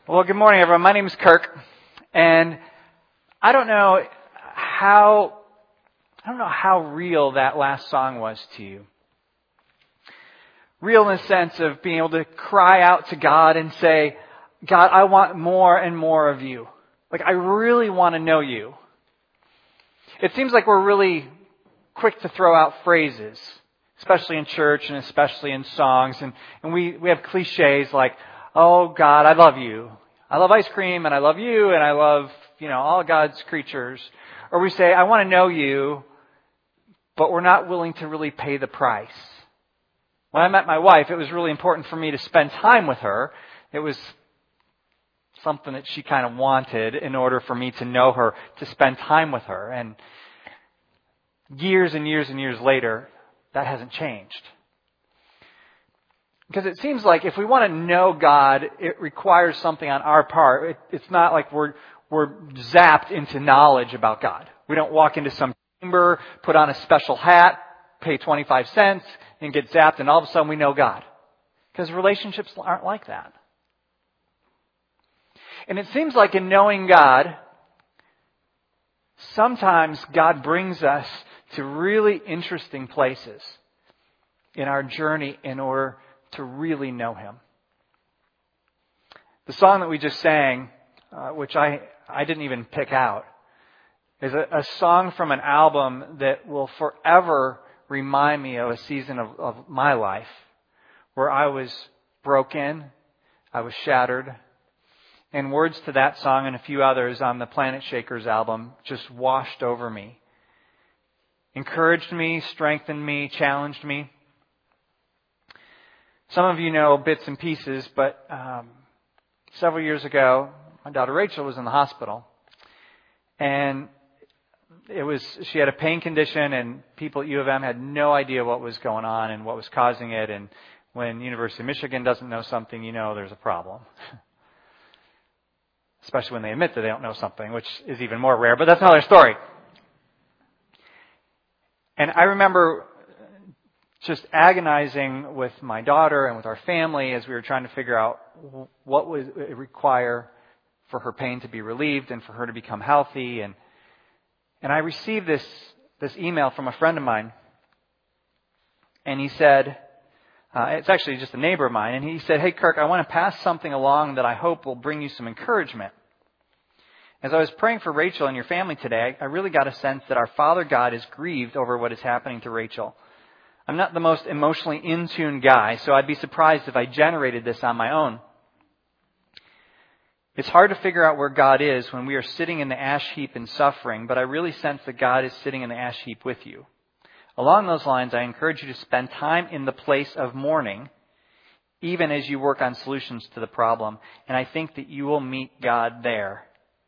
Well, good morning, everyone. My name is Kirk, and I don't know how real that last song was to you. Real in the sense of being able to cry out to God and say, God, I want more and more of you. Like, I really want to know you. It seems like we're really quick to throw out phrases, especially in church and especially in songs, and we have cliches like, oh, God, I love you. I love ice cream, and I love you, and I love, all God's creatures. Or we say, I want to know you, but we're not willing to really pay the price. When I met my wife, it was really important for me to spend time with her. It was something that she kind of wanted in order for me to know her, to spend time with her. And years and years and years later, that hasn't changed. Because it seems like if we want to know God, it requires something on our part. It's not like we're zapped into knowledge about God. We don't walk into some chamber, put on a special hat, pay 25 cents, and get zapped, and all of a sudden we know God. Because relationships aren't like that. And it seems like in knowing God, sometimes God brings us to really interesting places in our journey in order to really know Him. The song that we just sang, which I didn't even pick out, is a song from an album that will forever remind me of a season of my life where I was broken, I was shattered, and words to that song and a few others on the Planet Shakers album just washed over me. Encouraged me, strengthened me, challenged me. Some of you know bits and pieces, but several years ago, my daughter Rachel was in the hospital. And she had a pain condition, and people at U of M had no idea what was going on and what was causing it. And when University of Michigan doesn't know something, there's a problem. Especially when they admit that they don't know something, which is even more rare, but that's another story. And I remember just agonizing with my daughter and with our family as we were trying to figure out what would it require for her pain to be relieved and for her to become healthy. And I received this email from a friend of mine. And he said, it's actually just a neighbor of mine. And he said, hey, Kirk, I want to pass something along that I hope will bring you some encouragement. As I was praying for Rachel and your family today, I really got a sense that our Father God is grieved over what is happening to Rachel. I'm not the most emotionally in-tune guy, so I'd be surprised if I generated this on my own. It's hard to figure out where God is when we are sitting in the ash heap in suffering, but I really sense that God is sitting in the ash heap with you. Along those lines, I encourage you to spend time in the place of mourning, even as you work on solutions to the problem, and I think that you will meet God there.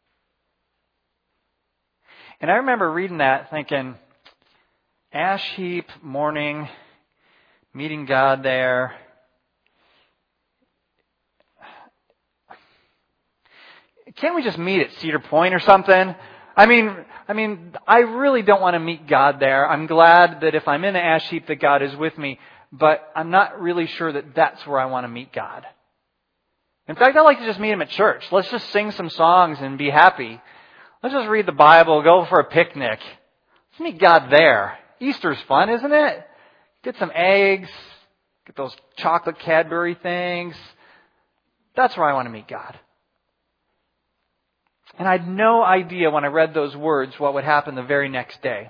And I remember reading that thinking, ash heap, mourning, meeting God there. Can't we just meet at Cedar Point or something? I mean, I really don't want to meet God there. I'm glad that if I'm in the ash heap that God is with me, but I'm not really sure that that's where I want to meet God. In fact, I'd like to just meet Him at church. Let's just sing some songs and be happy. Let's just read the Bible, go for a picnic. Let's meet God there. Easter's fun, isn't it? Get some eggs, get those chocolate Cadbury things. That's where I want to meet God. And I had no idea when I read those words what would happen the very next day.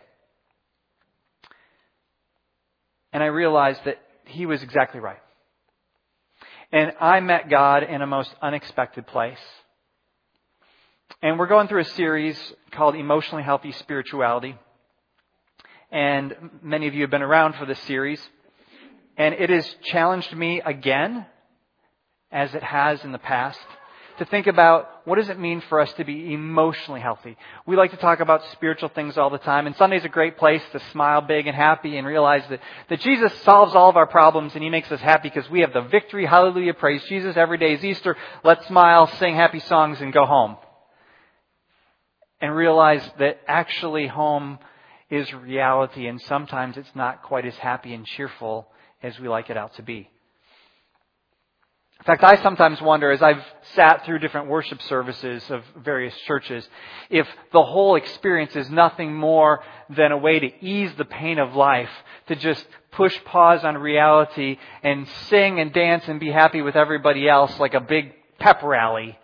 And I realized that he was exactly right. And I met God in a most unexpected place. And we're going through a series called Emotionally Healthy Spirituality. And many of you have been around for this series. And it has challenged me again, as it has in the past, to think about what does it mean for us to be emotionally healthy. We like to talk about spiritual things all the time. And Sunday's a great place to smile big and happy and realize that Jesus solves all of our problems and He makes us happy because we have the victory. Hallelujah. Praise Jesus. Every day is Easter. Let's smile, sing happy songs, and go home. And realize that actually home is reality, and sometimes it's not quite as happy and cheerful as we like it out to be. In fact, I sometimes wonder, as I've sat through different worship services of various churches, if the whole experience is nothing more than a way to ease the pain of life, to just push pause on reality and sing and dance and be happy with everybody else like a big pep rally.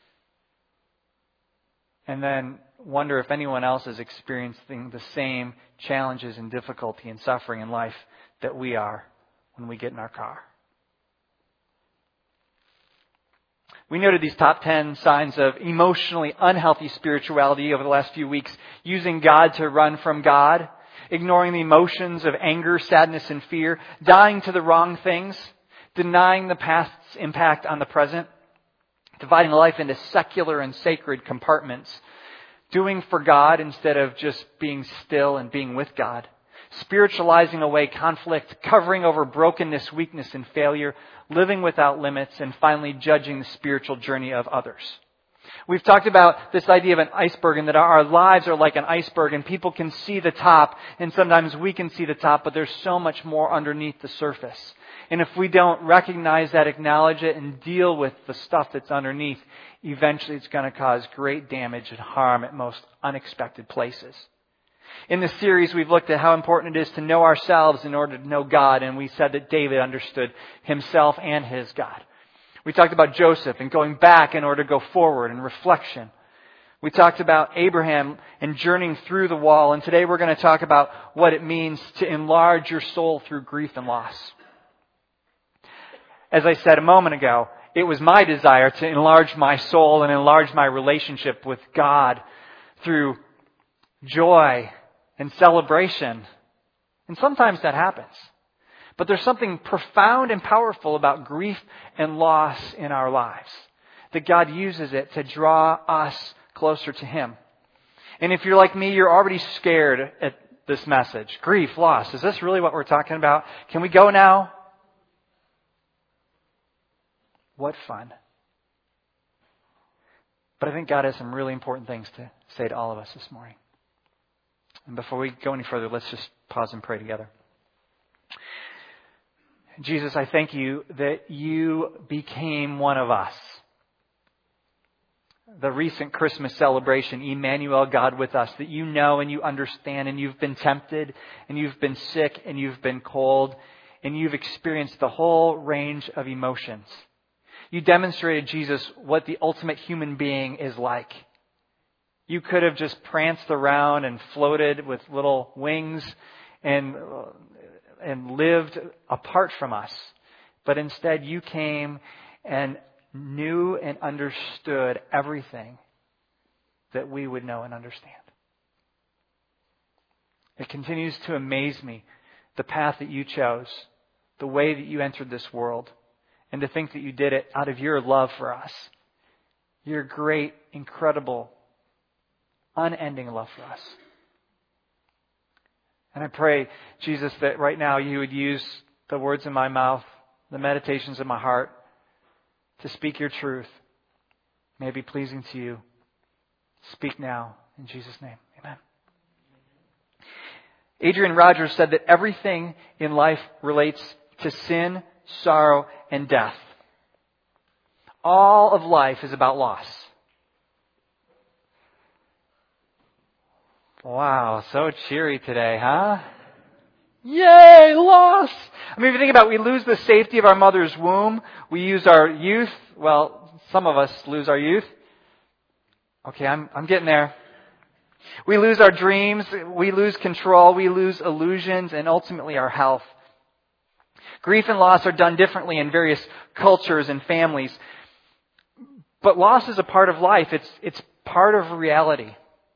And then wonder if anyone else is experiencing the same challenges and difficulty and suffering in life that we are when we get in our car. We noted these top 10 signs of emotionally unhealthy spirituality over the last few weeks, using God to run from God, ignoring the emotions of anger, sadness, and fear, dying to the wrong things, denying the past's impact on the present, dividing life into secular and sacred compartments, doing for God instead of just being still and being with God, spiritualizing away conflict, covering over brokenness, weakness, and failure, living without limits, and finally judging the spiritual journey of others. We've talked about this idea of an iceberg and that our lives are like an iceberg and people can see the top and sometimes we can see the top, but there's so much more underneath the surface. And if we don't recognize that, acknowledge it, and deal with the stuff that's underneath, eventually it's going to cause great damage and harm at most unexpected places. In this series, we've looked at how important it is to know ourselves in order to know God, and we said that David understood himself and his God. We talked about Joseph and going back in order to go forward and reflection. We talked about Abraham and journeying through the wall, and today we're going to talk about what it means to enlarge your soul through grief and loss. As I said a moment ago, it was my desire to enlarge my soul and enlarge my relationship with God through joy and celebration. And sometimes that happens. But there's something profound and powerful about grief and loss in our lives. That God uses it to draw us closer to Him. And if you're like me, you're already scared at this message. Grief, loss. Is this really what we're talking about? Can we go now? What fun. But I think God has some really important things to say to all of us this morning. And before we go any further, let's just pause and pray together. Jesus, I thank you that you became one of us. The recent Christmas celebration, Emmanuel, God with us, that you know and you understand, and you've been tempted, and you've been sick, and you've been cold, and you've experienced the whole range of emotions. You demonstrated, Jesus, what the ultimate human being is like. You could have just pranced around and floated with little wings and lived apart from us. But instead, you came and knew and understood everything that we would know and understand. It continues to amaze me, the path that you chose, the way that you entered this world, and to think that you did it out of your love for us. Your great, incredible, unending love for us. And I pray, Jesus, that right now you would use the words in my mouth, the meditations of my heart, to speak your truth. May it be pleasing to you. Speak now. In Jesus' name, amen. Adrian Rogers said that everything in life relates to sin, sorrow, and death. All of life is about loss. Wow, so cheery today, huh? Yay, loss! I mean, if you think about it, we lose the safety of our mother's womb. We use our youth. Well, some of us lose our youth. Okay, I'm getting there. We lose our dreams. We lose control. We lose illusions and ultimately our health. Grief and loss are done differently in various cultures and families. But loss is a part of life. It's part of reality.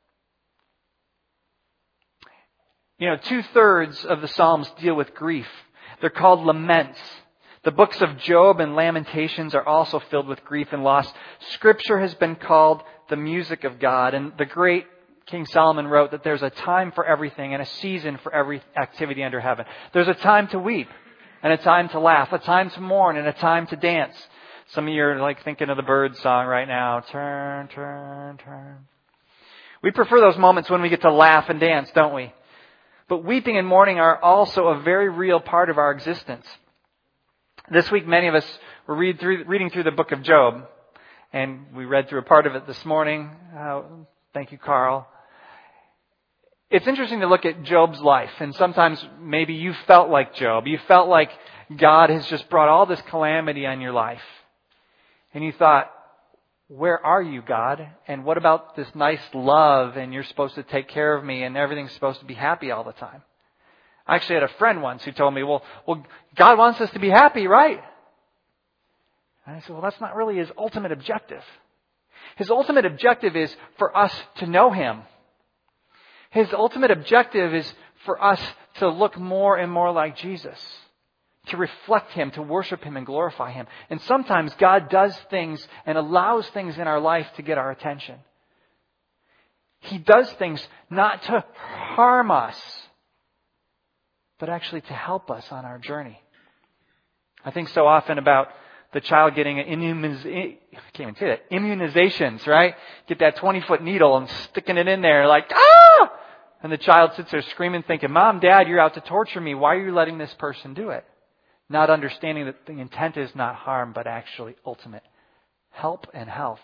You know, 2/3 of the Psalms deal with grief. They're called laments. The books of Job and Lamentations are also filled with grief and loss. Scripture has been called the music of God. And the great King Solomon wrote that there's a time for everything and a season for every activity under heaven. There's a time to weep and a time to laugh, a time to mourn and a time to dance. Some of you are like thinking of the Birds song right now. Turn, turn, turn. We prefer those moments when we get to laugh and dance, don't we? But weeping and mourning are also a very real part of our existence. This week, many of us we're reading through the book of Job. And we read through a part of it this morning. Thank you, Carl. It's interesting to look at Job's life. And sometimes maybe you felt like Job. You felt like God has just brought all this calamity on your life. And you thought, where are you, God? And what about this nice love and you're supposed to take care of me and everything's supposed to be happy all the time? I actually had a friend once who told me, well, God wants us to be happy, right? And I said, well, that's not really His ultimate objective. His ultimate objective is for us to know Him. His ultimate objective is for us to look more and more like Jesus, to reflect Him, to worship Him and glorify Him. And sometimes God does things and allows things in our life to get our attention. He does things not to harm us, but actually to help us on our journey. I think so often about the child getting immunizations, right? Get that 20-foot needle and sticking it in there like, ah! And the child sits there screaming, thinking, Mom, Dad, you're out to torture me. Why are you letting this person do it? Not understanding that the intent is not harm, but actually ultimate help and health.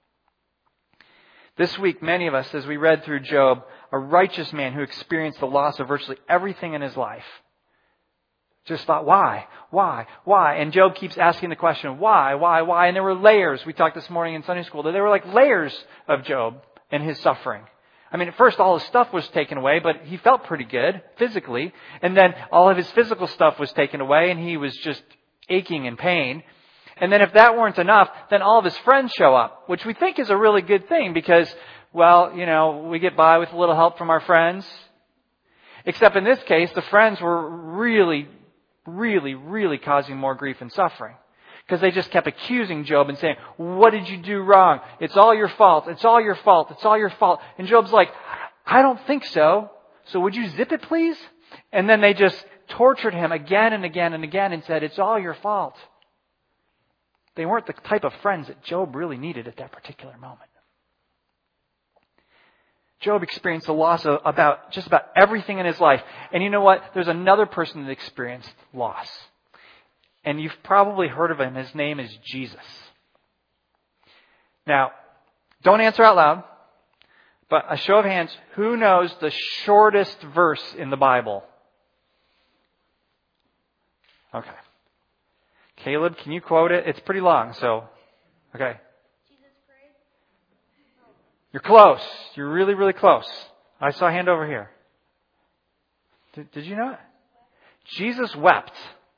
This week, many of us, as we read through Job, a righteous man who experienced the loss of virtually everything in his life, just thought, why? And Job keeps asking the question, why? And there were layers. We talked this morning in Sunday school that there were like layers of Job and his suffering. I mean, at first all his stuff was taken away, but he felt pretty good physically. And then all of his physical stuff was taken away and he was just aching in pain. And then if that weren't enough, then all of his friends show up, which we think is a really good thing because, well, we get by with a little help from our friends. Except in this case, the friends were really causing more grief and suffering. Because they just kept accusing Job and saying, what did you do wrong? It's all your fault. It's all your fault. It's all your fault. And Job's like, I don't think so. So would you zip it, please? And then they just tortured him again and again and again and said, it's all your fault. They weren't the type of friends that Job really needed at that particular moment. Job experienced the loss of just about everything in his life. And you know what? There's another person that experienced loss. And you've probably heard of him. His name is Jesus. Now, don't answer out loud, but a show of hands, who knows the shortest verse in the Bible? Okay. Caleb, can you quote it? It's pretty long, so, okay. You're close. You're really, really close. I saw a hand over here. Did you know it? Jesus wept.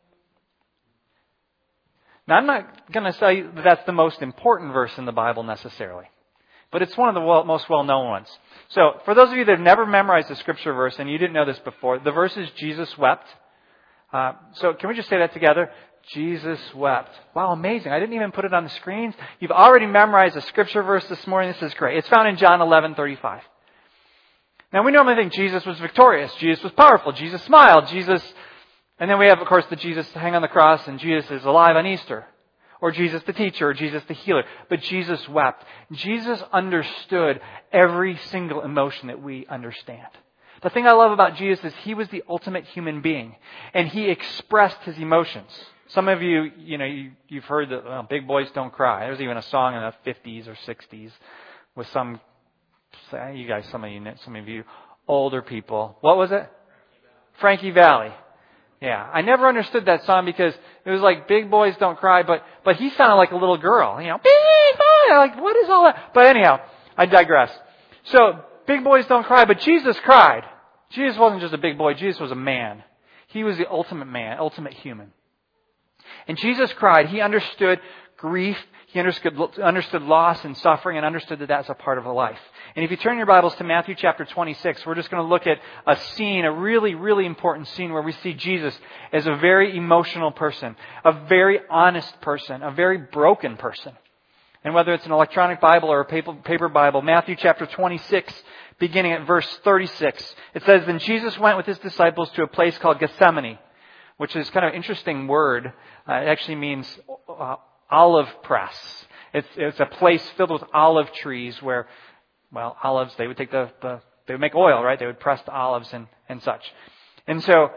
Now, I'm not going to say that that's the most important verse in the Bible necessarily, but it's one of the most well-known ones. So, for those of you that have never memorized the scripture verse and you didn't know this before, the verse is Jesus wept. So, can we just say that together? Jesus wept. Wow, amazing. I didn't even put it on the screens. You've already memorized a scripture verse this morning. This is great. It's found in John 11:35. Now, we normally think Jesus was victorious. Jesus was powerful. Jesus smiled. And then we have, of course, the Jesus hang on the cross and Jesus is alive on Easter. Or Jesus the teacher, or Jesus the healer. But Jesus wept. Jesus understood every single emotion that we understand. The thing I love about Jesus is He was the ultimate human being. And He expressed His emotions. Some of you, you've heard that big boys don't cry. There was even a song in the 50s or 60s with some of you older people. What was it? Frankie Valli. Yeah, I never understood that song because it was like big boys don't cry, but he sounded like a little girl. Big boy, like what is all that? But anyhow, I digress. So big boys don't cry, but Jesus cried. Jesus wasn't just a big boy. Jesus was a man. He was the ultimate man, ultimate human. And Jesus cried. He understood grief. He understood loss and suffering and understood that that's a part of a life. And if you turn your Bibles to Matthew chapter 26, we're just going to look at a scene, a really, really important scene where we see Jesus as a very emotional person, a very honest person, a very broken person. And whether it's an electronic Bible or a paper Bible, Matthew chapter 26, beginning at verse 36, it says, Then Jesus went with His disciples to a place called Gethsemane, which is kind of an interesting word. It actually means olive press. It's a place filled with olive trees where, olives, they would take they would make oil, right? They would press the olives and such. And so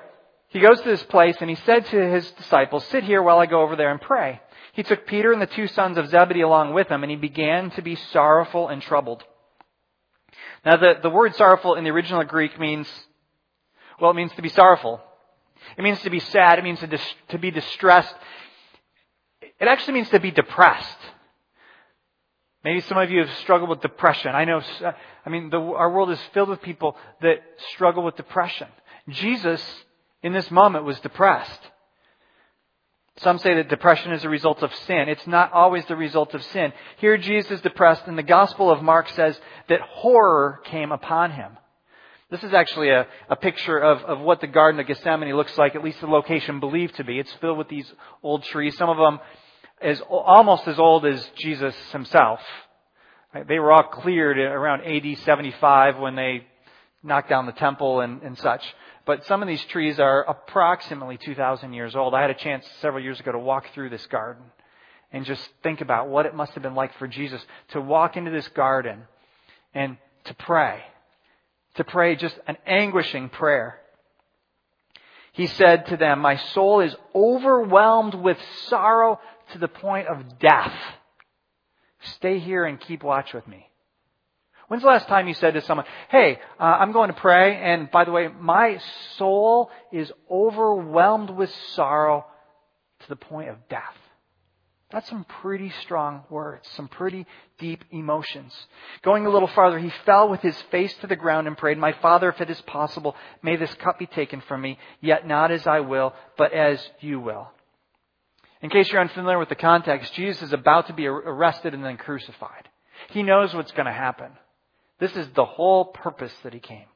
he goes to this place and he said to his disciples, "Sit here while I go over there and pray." He took Peter and the two sons of Zebedee along with him, and he began to be sorrowful and troubled. Now, the word sorrowful in the original Greek means to be sorrowful. It means to be sad. It means to be distressed. It actually means to be depressed. Maybe some of you have struggled with depression. I know, our world is filled with people that struggle with depression. Jesus, in this moment, was depressed. Some say that depression is a result of sin. It's not always the result of sin. Here Jesus is depressed, and the Gospel of Mark says that horror came upon him. This is actually a picture of what the Garden of Gethsemane looks like, at least the location believed to be. It's filled with these old trees, some of them almost as old as Jesus himself. Right? They were all cleared around AD 75 when they knocked down the temple and such. But some of these trees are approximately 2,000 years old. I had a chance several years ago to walk through this garden and just think about what it must have been like for Jesus to walk into this garden and to pray just an anguishing prayer. He said to them, "My soul is overwhelmed with sorrow to the point of death. Stay here and keep watch with me." When's the last time you said to someone, "Hey, I'm going to pray, and by the way, my soul is overwhelmed with sorrow to the point of death"? That's some pretty strong words, some pretty deep emotions. Going a little farther, he fell with his face to the ground and prayed, "My Father, if it is possible, may this cup be taken from me, yet not as I will, but as you will." In case you're unfamiliar with the context, Jesus is about to be arrested and then crucified. He knows what's going to happen. This is the whole purpose that he came.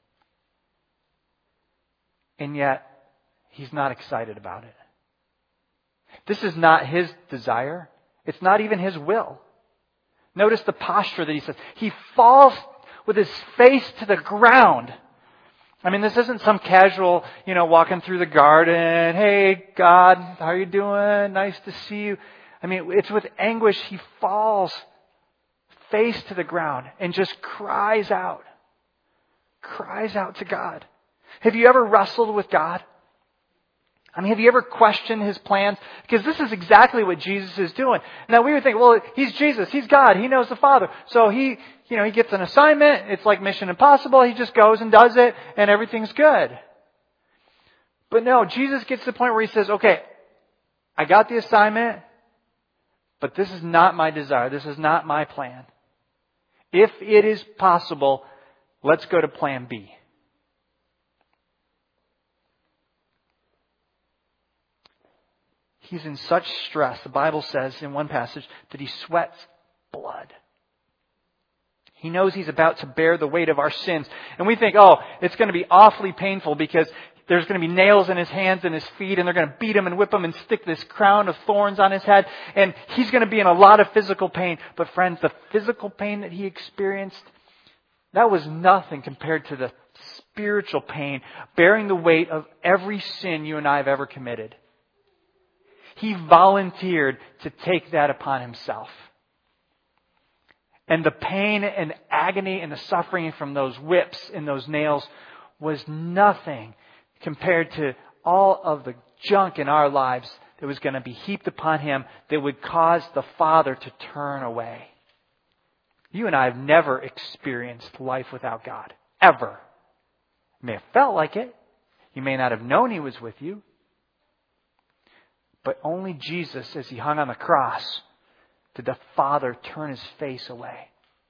And yet, he's not excited about it. This is not his desire. It's not even his will. Notice the posture that he says. He falls with his face to the ground. This isn't some casual, walking through the garden. "Hey, God, how are you doing? Nice to see you." It's with anguish. He falls face to the ground and just cries out to God. Have you ever wrestled with God? Have you ever questioned His plans? Because this is exactly what Jesus is doing. Now we would think, well, He's Jesus, He's God, He knows the Father. So He gets an assignment, it's like Mission Impossible, He just goes and does it and everything's good. But no, Jesus gets to the point where He says, "Okay, I got the assignment, but this is not my desire, this is not my plan. If it is possible, let's go to plan B." He's in such stress. The Bible says in one passage that he sweats blood. He knows he's about to bear the weight of our sins. And we think, it's going to be awfully painful because there's going to be nails in his hands and his feet, and they're going to beat him and whip him and stick this crown of thorns on his head. And he's going to be in a lot of physical pain. But friends, the physical pain that he experienced, that was nothing compared to the spiritual pain, bearing the weight of every sin you and I have ever committed. He volunteered to take that upon himself. And the pain and agony and the suffering from those whips and those nails was nothing compared to all of the junk in our lives that was going to be heaped upon him that would cause the Father to turn away. You and I have never experienced life without God. Ever. You may have felt like it. You may not have known He was with you. But only Jesus, as He hung on the cross, did the Father turn His face away.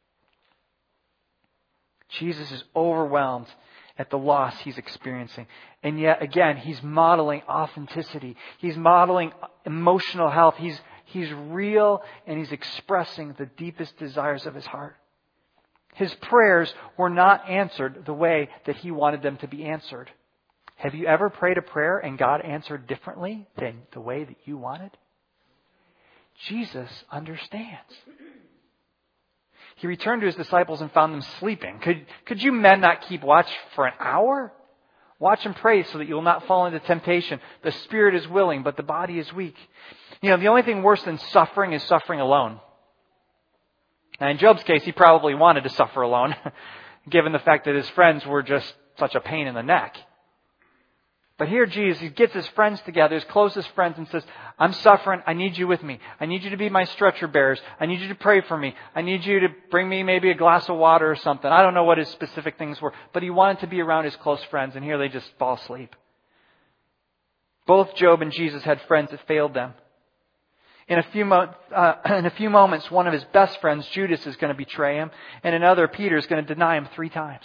Jesus is overwhelmed at the loss He's experiencing. And yet, again, He's modeling authenticity. He's modeling emotional health. He's real, and He's expressing the deepest desires of His heart. His prayers were not answered the way that He wanted them to be answered. Have you ever prayed a prayer and God answered differently than the way that you wanted? Jesus understands. He returned to His disciples and found them sleeping. Could you men not keep watch for an hour? Watch and pray so that you will not fall into temptation. The spirit is willing, but the body is weak. The only thing worse than suffering is suffering alone. Now, in Job's case, he probably wanted to suffer alone, given the fact that his friends were just such a pain in the neck. But here Jesus, he gets his friends together, his closest friends, and says, I'm suffering. I need you with me. I need you to be my stretcher bearers. I need you to pray for me. I need you to bring me maybe a glass of water or something. I don't know what his specific things were. But he wanted to be around his close friends, and here they just fall asleep. Both Job and Jesus had friends that failed them. In a few moments, one of his best friends, Judas, is going to betray him, and another, Peter, is going to deny him 3 times.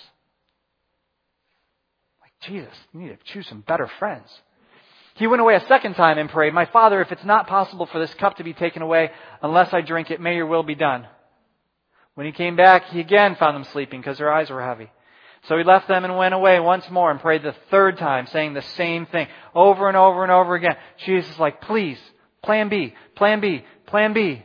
Jesus, you need to choose some better friends. He went away a second time and prayed, My Father, if it's not possible for this cup to be taken away unless I drink it, may your will be done. When he came back, he again found them sleeping because their eyes were heavy. So he left them and went away once more and prayed the 3rd time, saying the same thing over and over and over again. Jesus is like, please, plan B, plan B, plan B.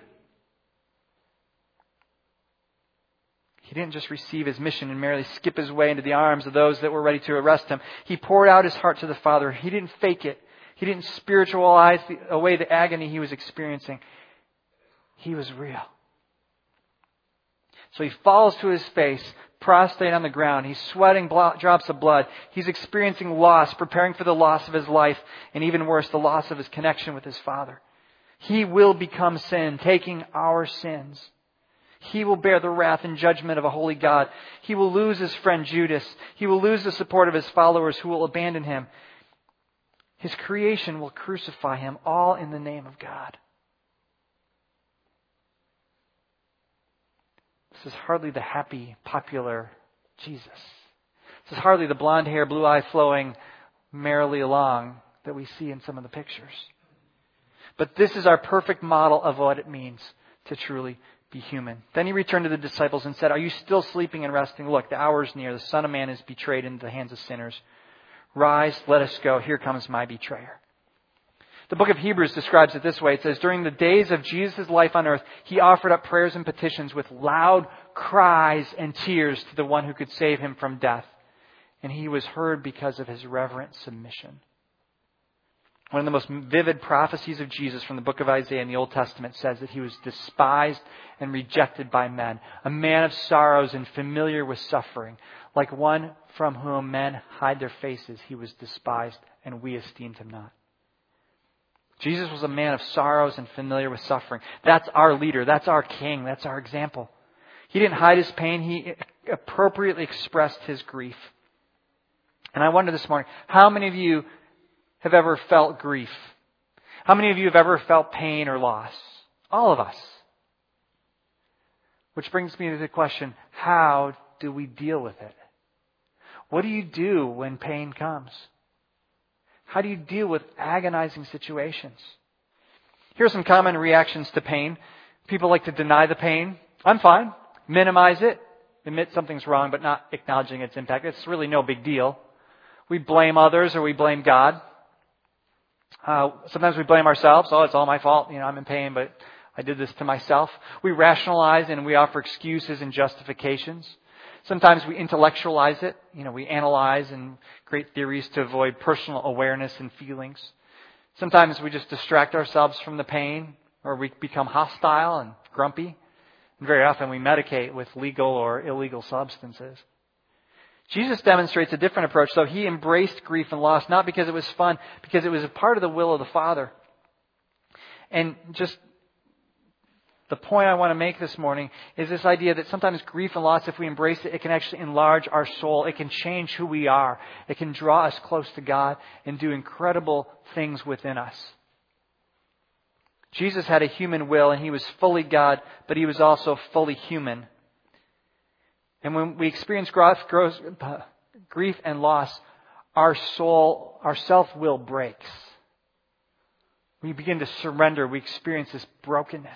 He didn't just receive his mission and merely skip his way into the arms of those that were ready to arrest him. He poured out his heart to the Father. He didn't fake it. He didn't spiritualize away the agony he was experiencing. He was real. So he falls to his face, prostrate on the ground. He's sweating drops of blood. He's experiencing loss, preparing for the loss of his life, and even worse, the loss of his connection with his Father. He will become sin, taking our sins. He will bear the wrath and judgment of a holy God. He will lose his friend Judas. He will lose the support of his followers who will abandon him. His creation will crucify him, all in the name of God. This is hardly the happy, popular Jesus. This is hardly the blonde hair, blue eye flowing merrily along that we see in some of the pictures. But this is our perfect model of what it means to truly be human. Then he returned to the disciples and said, Are you still sleeping and resting? Look, the hour is near. The Son of Man is betrayed into the hands of sinners. Rise, let us go. Here comes my betrayer. The book of Hebrews describes it this way. It says, during the days of Jesus' life on earth, he offered up prayers and petitions with loud cries and tears to the one who could save him from death. And he was heard because of his reverent submission. One of the most vivid prophecies of Jesus from the book of Isaiah in the Old Testament says that he was despised and rejected by men, a man of sorrows and familiar with suffering. Like one from whom men hide their faces, he was despised, and we esteemed him not. Jesus was a man of sorrows and familiar with suffering. That's our leader. That's our king. That's our example. He didn't hide his pain. He appropriately expressed his grief. And I wonder this morning, how many of you have ever felt grief? How many of you have ever felt pain or loss? All of us. Which brings me to the question, how do we deal with it? What do you do when pain comes? How do you deal with agonizing situations? Here are some common reactions to pain. People like to deny the pain. I'm fine. Minimize it. Admit something's wrong, but not acknowledging its impact. It's really no big deal. We blame others or we blame God. Sometimes we blame ourselves. Oh, it's all my fault. I'm in pain, but I did this to myself. We rationalize and we offer excuses and justifications. Sometimes we intellectualize it. We analyze and create theories to avoid personal awareness and feelings. Sometimes we just distract ourselves from the pain, or we become hostile and grumpy. And very often we medicate with legal or illegal substances. Jesus demonstrates a different approach. So he embraced grief and loss, not because it was fun, because it was a part of the will of the Father. And just the point I want to make this morning is this idea that sometimes grief and loss, if we embrace it, it can actually enlarge our soul. It can change who we are. It can draw us close to God and do incredible things within us. Jesus had a human will and he was fully God, but he was also fully human. And when we experience grief and loss, our soul, our self-will breaks. We begin to surrender. We experience this brokenness.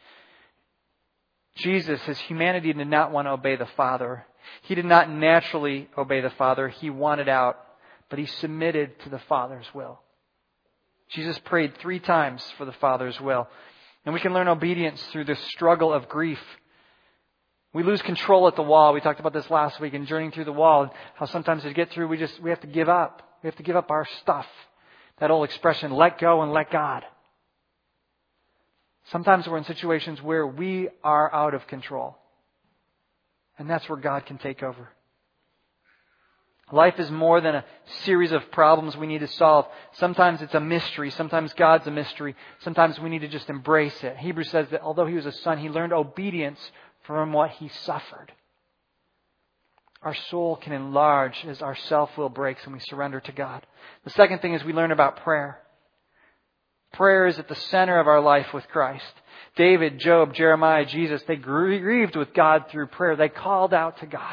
Jesus, his humanity, did not want to obey the Father. He did not naturally obey the Father. He wanted out, but he submitted to the Father's will. Jesus prayed 3 times for the Father's will. And we can learn obedience through the struggle of grief. We lose control at the wall. We talked about this last week in journeying through the wall. How sometimes to get through, we have to give up. We have to give up our stuff. That old expression, let go and let God. Sometimes we're in situations where we are out of control. And that's where God can take over. Life is more than a series of problems we need to solve. Sometimes it's a mystery. Sometimes God's a mystery. Sometimes we need to just embrace it. Hebrews says that although He was a son, He learned obedience from what He suffered. Our soul can enlarge as our self-will breaks and we surrender to God. The second thing is we learn about prayer. Prayer is at the center of our life with Christ. David, Job, Jeremiah, Jesus, they grieved with God through prayer. They called out to God.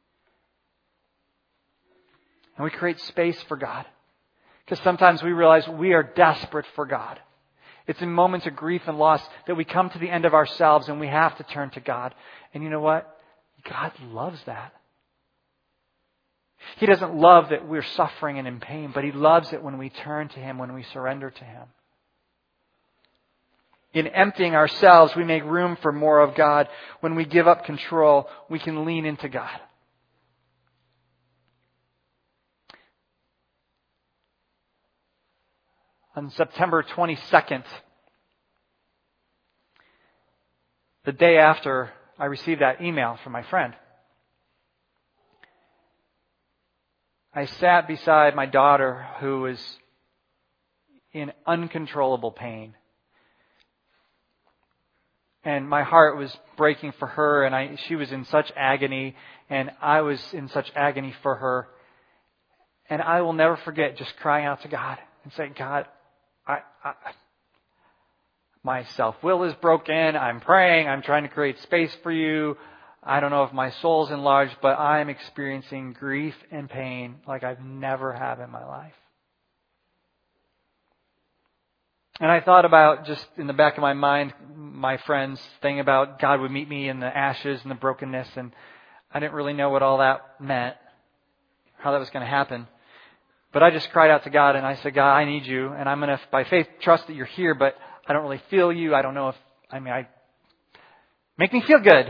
And we create space for God. Because sometimes we realize we are desperate for God. It's in moments of grief and loss that we come to the end of ourselves and we have to turn to God. And you know what? God loves that. He doesn't love that we're suffering and in pain, but He loves it when we turn to Him, when we surrender to Him. In emptying ourselves, we make room for more of God. When we give up control, we can lean into God. On September 22nd, the day after I received that email from my friend, I sat beside my daughter who was in uncontrollable pain. And my heart was breaking for her, and she was in such agony, and I was in such agony for her. And I will never forget just crying out to God and saying, God, my self-will is broken. I'm praying. I'm trying to create space for you. I don't know if my soul's enlarged, but I'm experiencing grief and pain like I've never had in my life. And I thought about, just in the back of my mind, my friends thing about God would meet me in the ashes and the brokenness, and I didn't really know what all that meant, how that was going to happen. But I just cried out to God and I said, God, I need you, and I'm going to, by faith, trust that you're here, but I don't really feel you. I don't know make me feel good.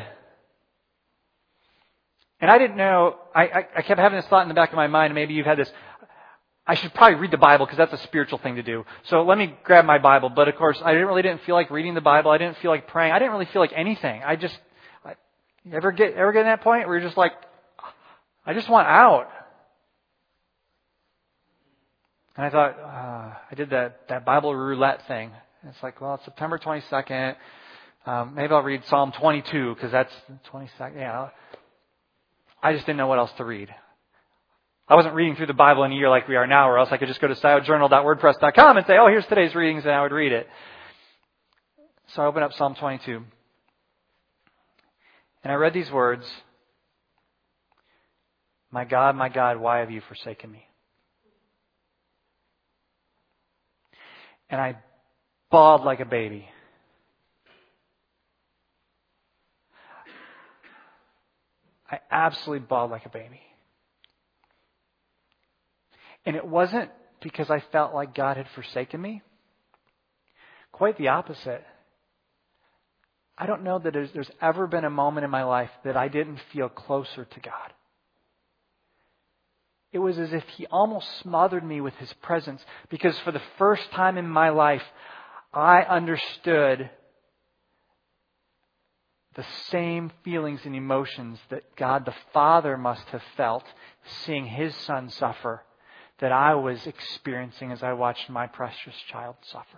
And I didn't know, I kept having this thought in the back of my mind, and maybe you've had this, I should probably read the Bible because that's a spiritual thing to do. So let me grab my Bible. But of course, I didn't feel like reading the Bible. I didn't feel like praying. I didn't really feel like anything. You ever get to that point where you're just like, I just want out. And I thought, I did that Bible roulette thing. And it's like, well, it's September 22nd. Maybe I'll read Psalm 22 because that's 22nd. Yeah. I just didn't know what else to read. I wasn't reading through the Bible in a year like we are now, or else I could just go to sciojournal.wordpress.com and say, oh, here's today's readings, and I would read it. So I opened up Psalm 22. And I read these words, my God, why have you forsaken me? And I bawled like a baby. I absolutely bawled like a baby. And it wasn't because I felt like God had forsaken me. Quite the opposite. I don't know that there's ever been a moment in my life that I didn't feel closer to God. It was as if He almost smothered me with His presence, because for the first time in my life, I understood the same feelings and emotions that God the Father must have felt seeing His Son suffer, that I was experiencing as I watched my precious child suffer.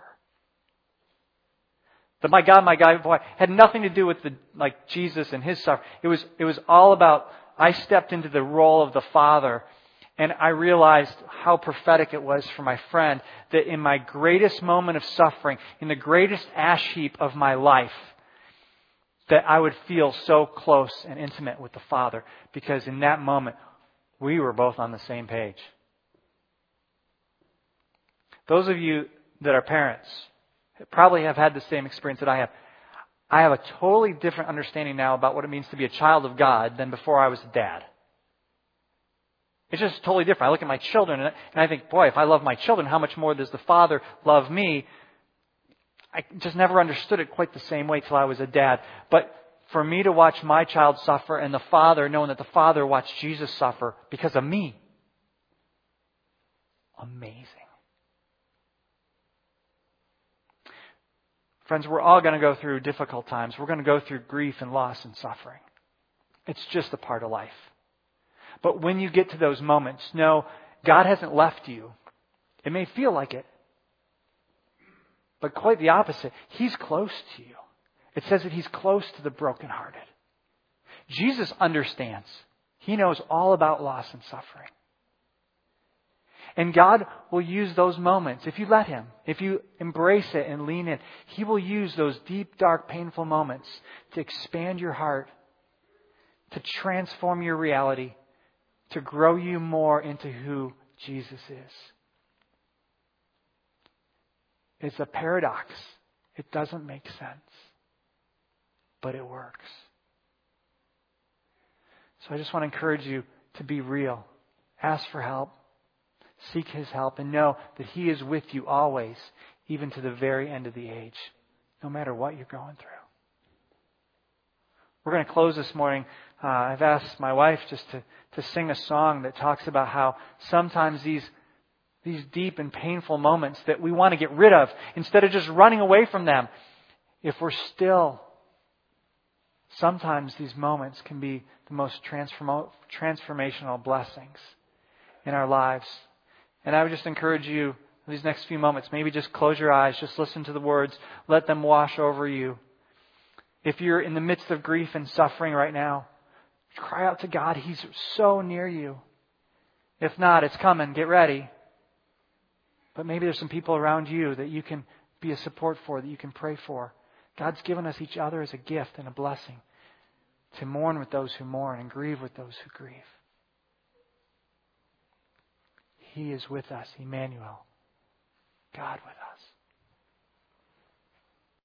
But my God, boy, had nothing to do with Jesus and His suffering. It was all about, I stepped into the role of the Father, and I realized how prophetic it was for my friend that in my greatest moment of suffering, in the greatest ash heap of my life, that I would feel so close and intimate with the Father, because in that moment, we were both on the same page. Those of you that are parents probably have had the same experience that I have. I have a totally different understanding now about what it means to be a child of God than before I was a dad. It's just totally different. I look at my children and I think, boy, if I love my children, how much more does the Father love me? I just never understood it quite the same way till I was a dad. But for me to watch my child suffer and the Father, knowing that the Father watched Jesus suffer because of me, amazing. Friends, we're all going to go through difficult times. We're going to go through grief and loss and suffering. It's just a part of life. But when you get to those moments, know God hasn't left you. It may feel like it, but quite the opposite. He's close to you. It says that He's close to the brokenhearted. Jesus understands. He knows all about loss and suffering. And God will use those moments, if you let Him, if you embrace it and lean in, He will use those deep, dark, painful moments to expand your heart, to transform your reality, to grow you more into who Jesus is. It's a paradox. It doesn't make sense, but it works. So I just want to encourage you to be real. Ask for help. Seek His help and know that He is with you always, even to the very end of the age, no matter what you're going through. We're going to close this morning. I've asked my wife just to sing a song that talks about how sometimes these deep and painful moments that we want to get rid of, instead of just running away from them, if we're still, sometimes these moments can be the most transformational blessings in our lives. And I would just encourage you, these next few moments, maybe just close your eyes, just listen to the words, let them wash over you. If you're in the midst of grief and suffering right now, cry out to God. He's so near you. If not, it's coming. Get ready. But maybe there's some people around you that you can be a support for, that you can pray for. God's given us each other as a gift and a blessing to mourn with those who mourn and grieve with those who grieve. He is with us, Emmanuel, God with us.